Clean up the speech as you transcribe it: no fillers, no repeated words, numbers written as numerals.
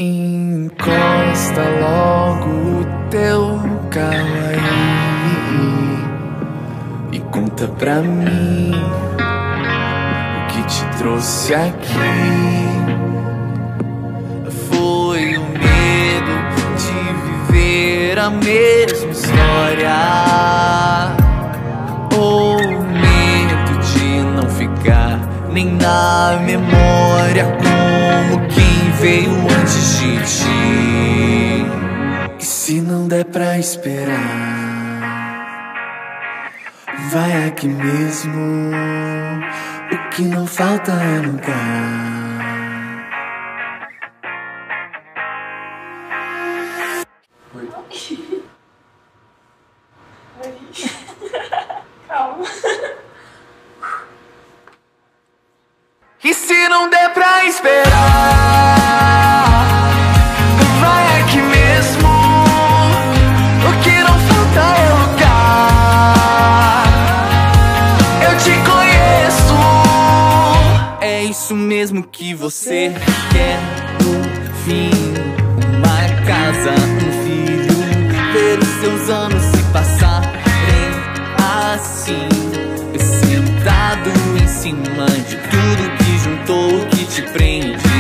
Encosta logo o teu carro aí e conta pra mim o que te trouxe aqui. Foi o medo de viver a mesma história, ou o medo de não ficar nem na memória como quem veio antes de ti. E se não der pra esperar, vai aqui mesmo. O que não falta é lugar. Oi. Calma. E se não der pra esperar, vai aqui mesmo. O que não falta é lugar. Eu te conheço. É isso mesmo que você quer no fim. Uma casa, um filho, ver os seus anos se passarem assim, sentado em cima de tudo que juntou, que te prende.